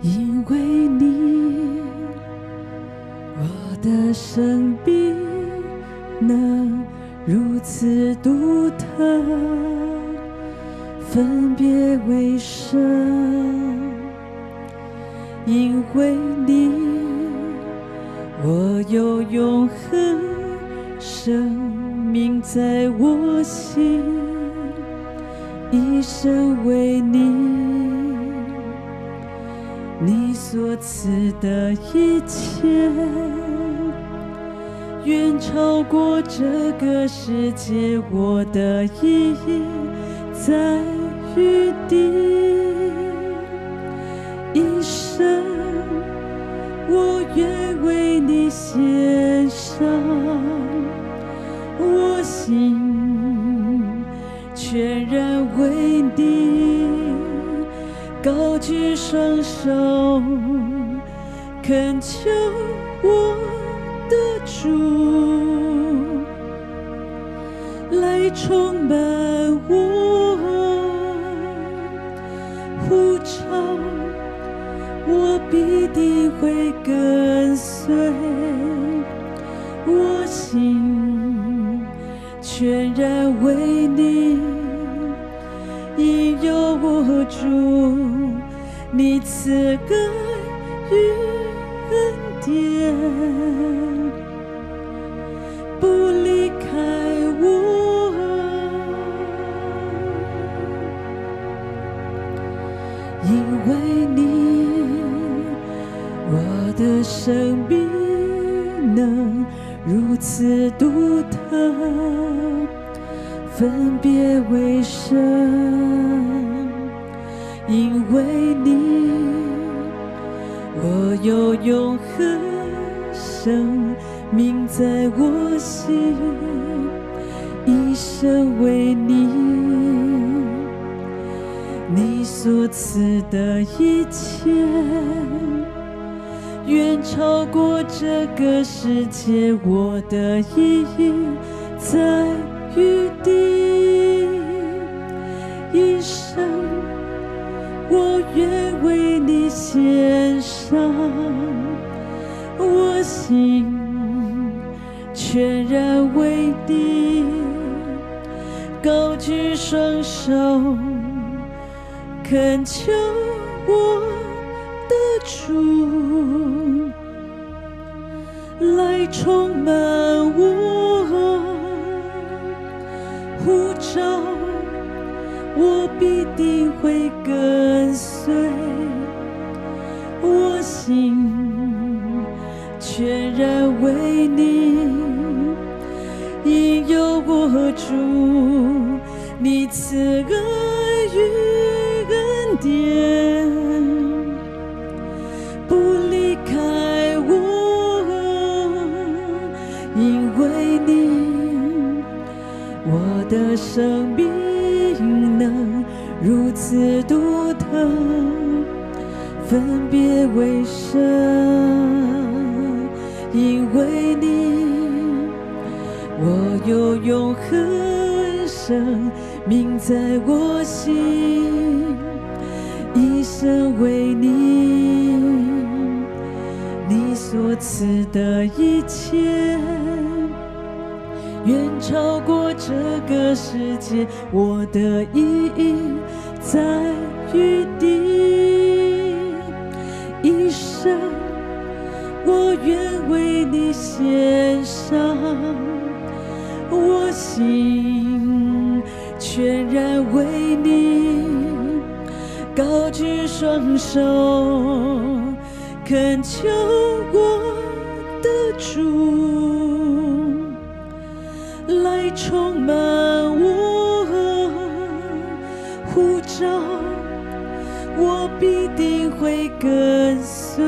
因为你，我的生命能如此独特，分别为圣。因为你，我有永恒生命在我心，一生为你，你所赐的一切，远超过这个世界。我的意义在于你，一生我愿为你献上，我心全然为你，高举双手，恳求我的主来充满我，呼召我必定会跟随，我心全然为你，因有我主，你赐爱与恩典，不离开我，因为你，我的生命能如此独特，分别为圣。因为你，我有永恒生命在我心，一生为你，你所赐的一切，远超过这个世界。我的意义在于你，一生我愿为你献上，我心全然为你，高举双手，恳求我的主来充满我，呼召我必定会跟随，我心全然为你，因有我主，你赐爱与恩典，不离开我，因为你，我的生命能如此独特，分别为圣。因为你，我有永恒生命在我心，一生为你，你所赐的一切，远超过这个世界。我的意义在于你，一生我愿为你献上，我心全然为你，高举双手，恳求我的主来充满我，呼召我必定会跟随，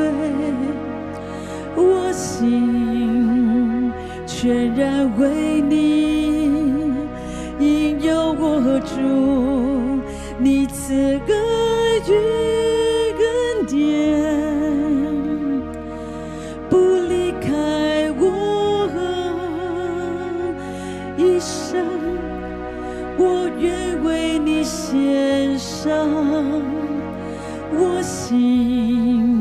我心全然为你，因有我主，你赐爱与恩典，不离开我，一生我愿为你献上，我心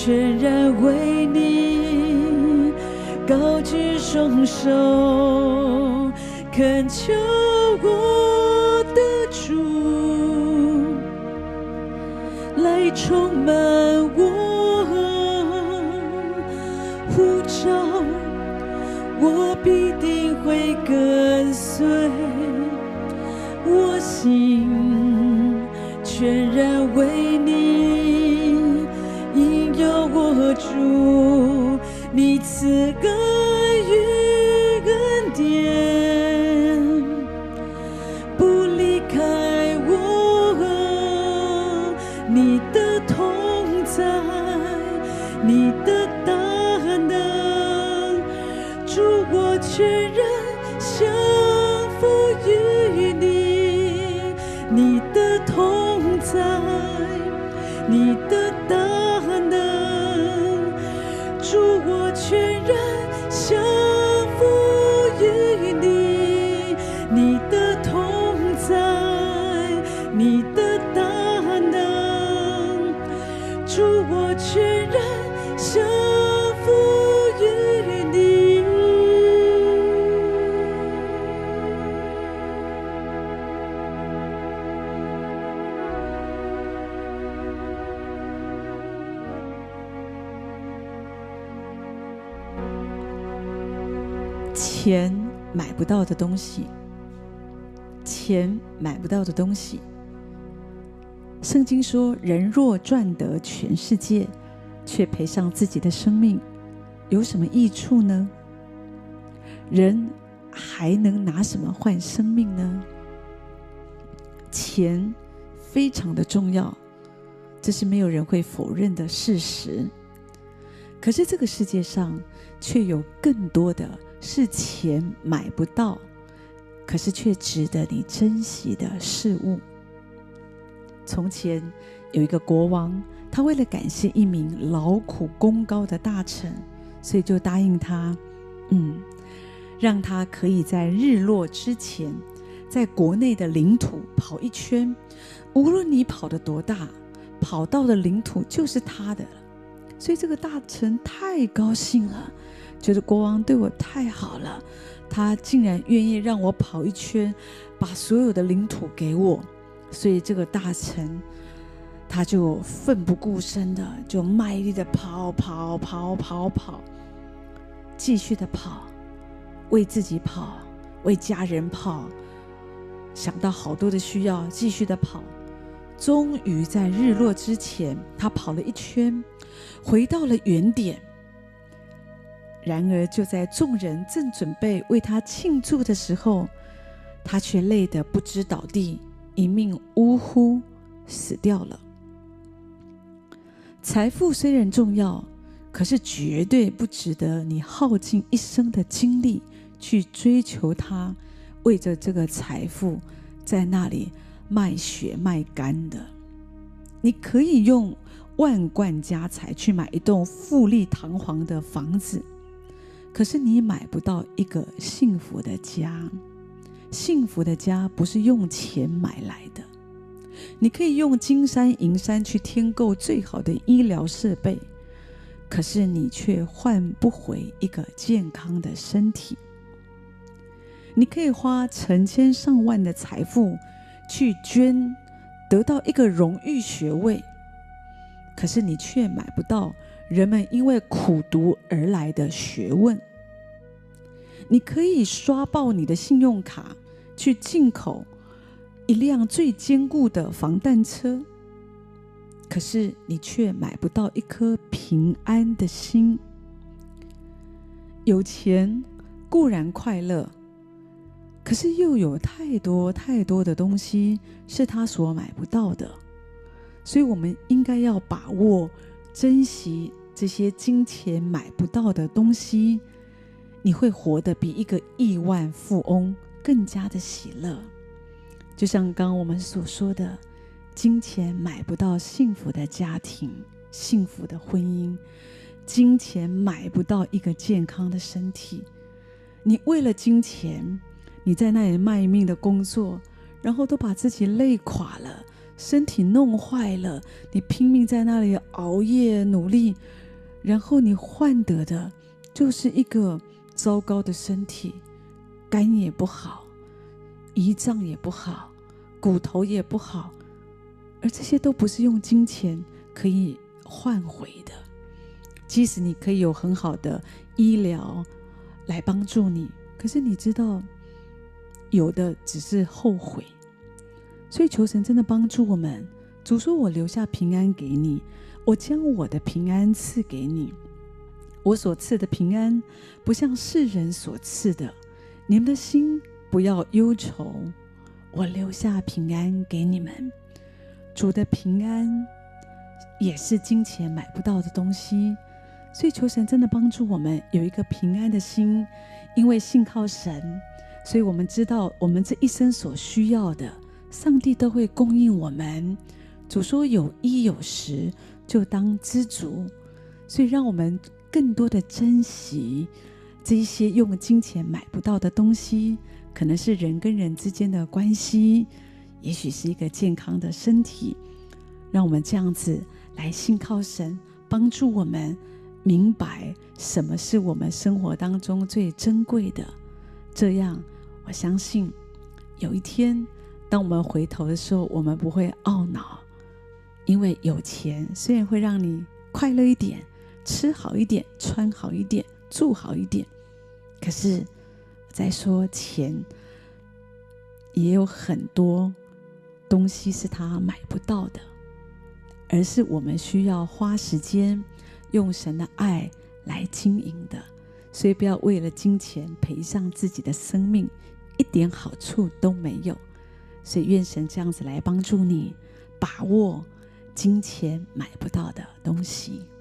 全然为你高举双手，恳求我的主来充满我，呼召我必定会跟随，我心全然为你应有我主，你赐给予恩典，不离开我，你的同在，你的大能，主我全然降服于你，你的同在，你的大能，主我全然降服于你，你的同在，你的大能，主我全然降服于你。钱买不到的东西，钱买不到的东西。圣经说，人若赚得全世界，却赔上自己的生命，有什么益处呢？人还能拿什么换生命呢？钱非常的重要，这是没有人会否认的事实。可是这个世界上却有更多的是钱买不到，可是却值得你珍惜的事物。从前有一个国王，他为了感谢一名劳苦功高的大臣，所以就答应他，让他可以在日落之前在国内的领土跑一圈，无论你跑得多大，跑到的领土就是他的了。所以这个大臣太高兴了，觉得国王对我太好了，他竟然愿意让我跑一圈，把所有的领土给我。所以这个大臣他就奋不顾身的就卖力的跑，继续的跑，为自己跑，为家人跑，想到好多的需要，继续的跑。终于在日落之前，他跑了一圈，回到了原点。然而就在众人正准备为他庆祝的时候，他却累得不知倒地，一命呜呼死掉了。财富虽然重要，可是绝对不值得你耗尽一生的精力去追求它，为着这个财富在那里卖血卖肝的。你可以用万贯家财去买一栋富丽堂皇的房子，可是你买不到一个幸福的家。幸福的家不是用钱买来的。你可以用金山银山去添购最好的医疗设备，可是你却换不回一个健康的身体。你可以花成千上万的财富去捐，得到一个荣誉学位，可是你却买不到人们因为苦读而来的学问。你可以刷爆你的信用卡去进口一辆最坚固的防弹车，可是你却买不到一颗平安的心。有钱固然快乐，可是又有太多太多的东西是他所买不到的。所以我们应该要把握珍惜这些金钱买不到的东西，你会活得比一个亿万富翁更加的喜乐。就像刚刚我们所说的，金钱买不到幸福的家庭，幸福的婚姻，金钱买不到一个健康的身体。你为了金钱，你在那里卖命的工作，然后都把自己累垮了， 身体弄坏了，你拼命在那里熬夜努力，然后你换得的就是一个糟糕的身体，肝也不好，胰脏也不好，骨头也不好，而这些都不是用金钱可以换回的。即使你可以有很好的医疗来帮助你，可是你知道有的只是后悔。所以求神真的帮助我们。主说，我留下平安给你，我将我的平安赐给你，我所赐的平安不像世人所赐的，你们的心不要忧愁，我留下平安给你们。主的平安也是金钱买不到的东西，所以求神真的帮助我们有一个平安的心。因为信靠神，所以我们知道我们这一生所需要的，上帝都会供应我们。主说，有衣有食就当知足，所以让我们更多的珍惜这一些用金钱买不到的东西，可能是人跟人之间的关系，也许是一个健康的身体。让我们这样子来信靠神，帮助我们明白什么是我们生活当中最珍贵的。这样我相信有一天当我们回头的时候，我们不会懊恼。因为有钱虽然会让你快乐一点，吃好一点，穿好一点，住好一点，可是我在说，钱也有很多东西是他买不到的，而是我们需要花时间用神的爱来经营的。所以不要为了金钱赔上自己的生命，一点好处都没有。所以愿神这样子来帮助你把握金钱买不到的东西。